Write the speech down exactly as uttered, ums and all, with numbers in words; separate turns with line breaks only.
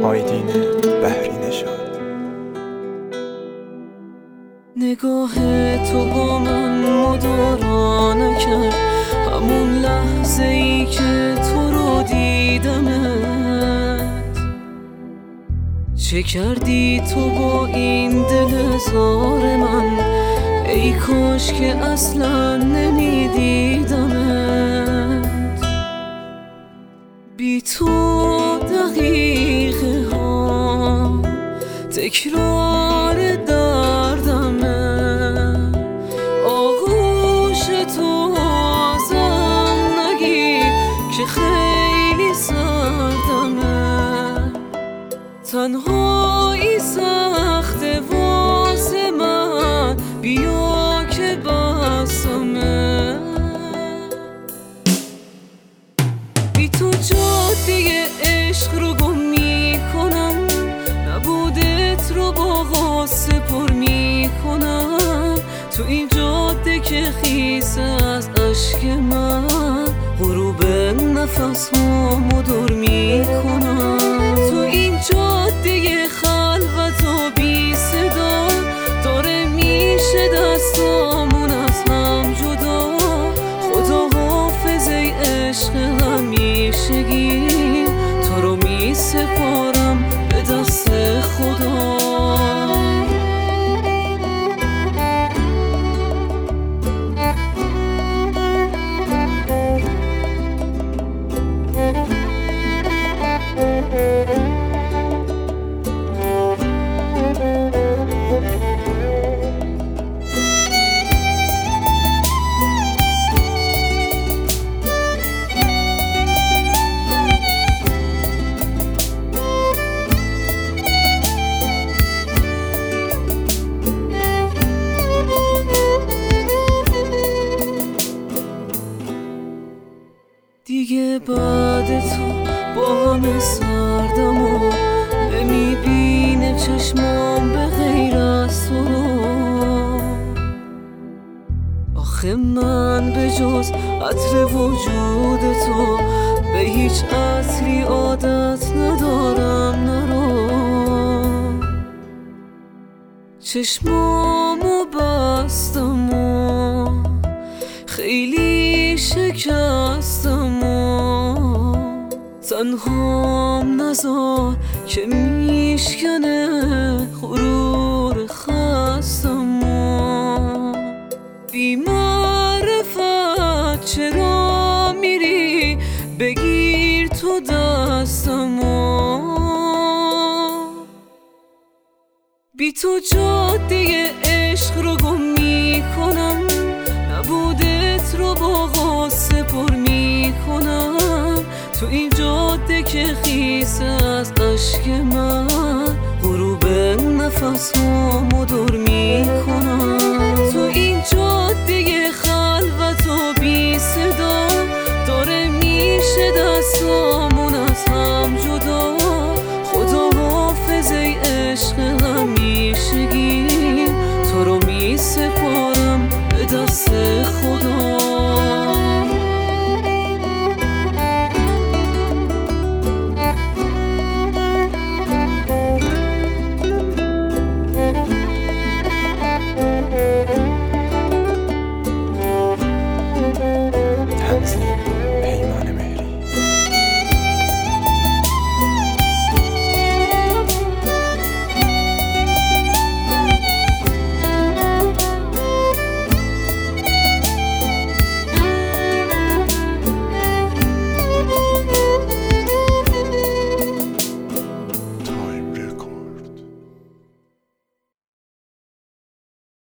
آیدین بحری نژاد.
نگاه تو با من مدارا نکرد، همون لحظه ای که تو رو دیدمت. چه کردی تو با این دل زار من؟ ای کاش که اصلا نمیدیدمت. بی تو دقیقه ها تکرار دردمه، آغوش تو ازم نگیر که خیلی سردمه. تنهایی سخته واسه من، بیا که بسمه. بی تو جاده عشق رو گم میکنم، نبودت رو با غصه پر میکنم. تو این جاده که خیسه از عشق من، غروب نفس هامو دور میکنم. تو این جاده خلوت و بی صدا، داره میشه دستامون از هم جدا. خدا حافظ ای عشق همیشگی، تو رو می سپارم به دست خدا. دیگه بعد تو با همه سردم و نمیبینه چشمام به غیر از تو. آخه من به جز عطر وجود تو به هیچ عطری عادت ندارم نرو. چشمامو بستم و خیلی شکستم و تنهام نزار که میشکنه غرور خستم و بی معرفت چرا میری بگیر تو دستم و بی تو جاده عشق رو گم میکنم، نبودت رو با غصه پر میکنم. تو این جاده که خیسه از عشق من، غروب نفس هامو دور میکنم. تو این جاده خلوت و بی صدا، داره میشه دستام